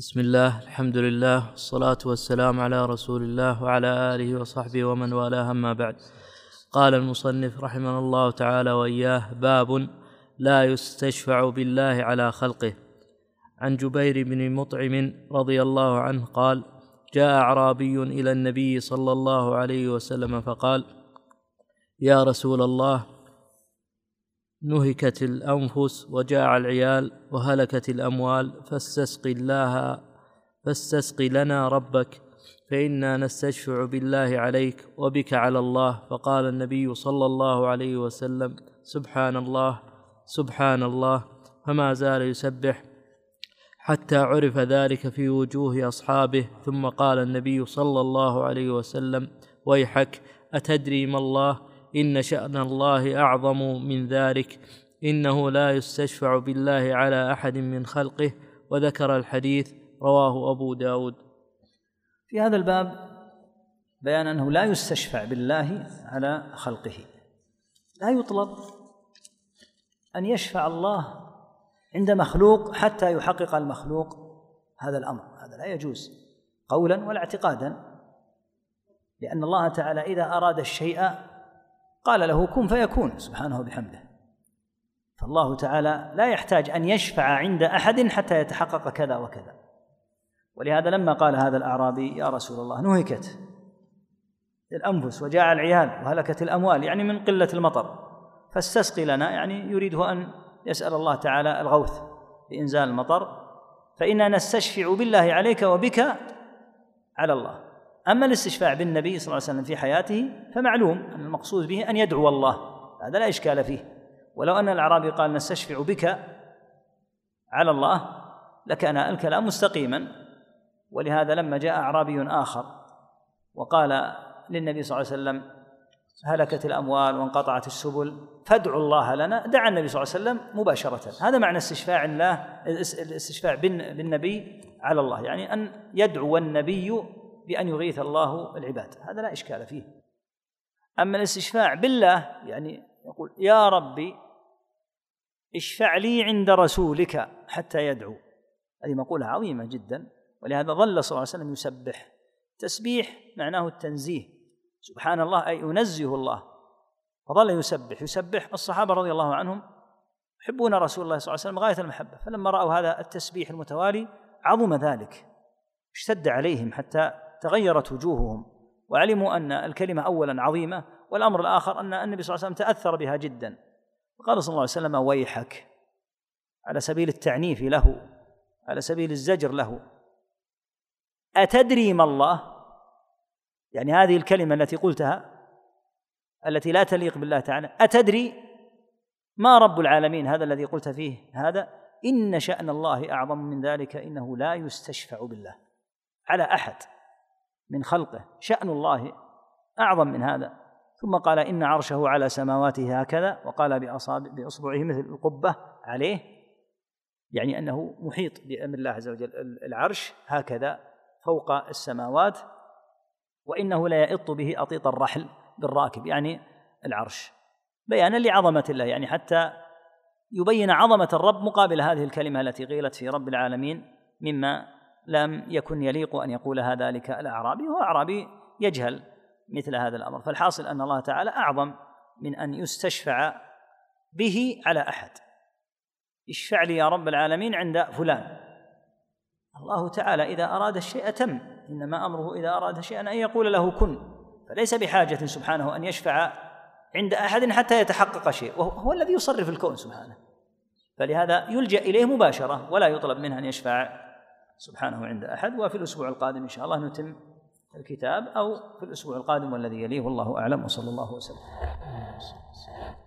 بسم الله، الحمد لله، والصلاة والسلام على رسول الله وعلى آله وصحبه ومن والاه، أما بعد. قال المصنف رحمه الله تعالى وإياه: باب لا يستشفع بالله على خلقه. عن جبير بن مطعم رضي الله عنه قال: جاء أعرابي إلى النبي صلى الله عليه وسلم فقال: يا رسول الله، نهكت الأنفس وجاع العيال وهلكت الأموال، فاستسق لنا ربك، فإنا نستشفع بالله عليك وبك على الله. فقال النبي صلى الله عليه وسلم: سبحان الله سبحان الله. فما زال يسبح حتى عرف ذلك في وجوه أصحابه. ثم قال النبي صلى الله عليه وسلم: ويحك، أتدري ما الله؟ إن شأن الله أعظم من ذلك، إنه لا يستشفع بالله على أحد من خلقه. وذكر الحديث، رواه أبو داود. في هذا الباب بيان أنه لا يستشفع بالله على خلقه، لا يطلب أن يشفع الله عند مخلوق حتى يحقق المخلوق هذا الأمر، هذا لا يجوز قولا ولا اعتقادا، لأن الله تعالى إذا أراد الشيء قال له كن فيكون سبحانه وبحمده، فالله تعالى لا يحتاج أن يشفع عند أحد حتى يتحقق كذا وكذا. ولهذا لما قال هذا الأعرابي: يا رسول الله، نهكت الأنفس وجاع العيال وهلكت الأموال، يعني من قلة المطر، فاستسقي لنا، يعني يريده أن يسأل الله تعالى الغوث بإنزال المطر، فإنا نستشفع بالله عليك وبك على الله. أما الاستشفاع بالنبي صلى الله عليه وسلم في حياته فمعلوم أن المقصود به أن يدعو الله، هذا لا إشكال فيه. ولو أن الأعرابي قال: نستشفع بك على الله، لكان الكلام مستقيما. ولهذا لما جاء أعرابي آخر وقال للنبي صلى الله عليه وسلم: هلكت الأموال وانقطعت السبل فادعوا الله لنا، دعا النبي صلى الله عليه وسلم مباشرة. هذا معنى استشفاع الله، الاستشفاع بالنبي على الله، يعني أن يدعو النبي بأن يغيث الله العباد، هذا لا إشكال فيه. أما الاستشفاع بالله، يعني يقول: يا ربي اشفع لي عند رسولك حتى يدعو، هذه مقولة عظيمة جدا. ولهذا ظل صلى الله عليه وسلم يسبح. تسبيح معناه التنزيه، سبحان الله أي أنزه الله، فظل يسبح. الصحابة رضي الله عنهم يحبون رسول الله صلى الله عليه وسلم غاية المحبة، فلما رأوا هذا التسبيح المتوالي عظم ذلك، اشتد عليهم حتى تغيرت وجوههم، وعلموا أن الكلمة أولا عظيمة، والأمر الآخر أن النبي صلى الله عليه وسلم تأثر بها جدا. فقال صلى الله عليه وسلم: ويحك، على سبيل التعنيف له، على سبيل الزجر له. أتدري ما الله؟ يعني هذه الكلمة التي قلتها التي لا تليق بالله تعالى، أتدري ما رب العالمين هذا الذي قلت فيه هذا؟ إن شأن الله أعظم من ذلك، إنه لا يستشفع بالله على أحد من خلقه، شأن الله أعظم من هذا. ثم قال: إن عرشه على سماواته هكذا، وقال بأصبعه مثل القبة عليه، يعني أنه محيط بأمر الله عز وجل، العرش هكذا فوق السماوات، وإنه لا يئط به أطيط الرحل بالراكب، يعني العرش، بيانا لعظمة الله، يعني حتى يبين عظمة الرب مقابل هذه الكلمة التي قيلت في رب العالمين، مما لم يكن يليق أن يقولها ذلك الأعرابي، وهو أعرابي يجهل مثل هذا الأمر. فالحاصل أن الله تعالى أعظم من أن يستشفع به على أحد. اشفع لي يا رب العالمين عند فلان. الله تعالى إذا أراد الشيء تم، إنما أمره إذا أراد شيئا أن يقول له كن، فليس بحاجة سبحانه أن يشفع عند أحد حتى يتحقق شيء، وهو الذي يصرف الكون سبحانه، فلهذا يلجأ إليه مباشرة، ولا يطلب منه أن يشفع سبحانه عند أحد. وفي الأسبوع القادم إن شاء الله نتم الكتاب، أو في الأسبوع القادم والذي يليه، والله أعلم، وصلى الله وسلم.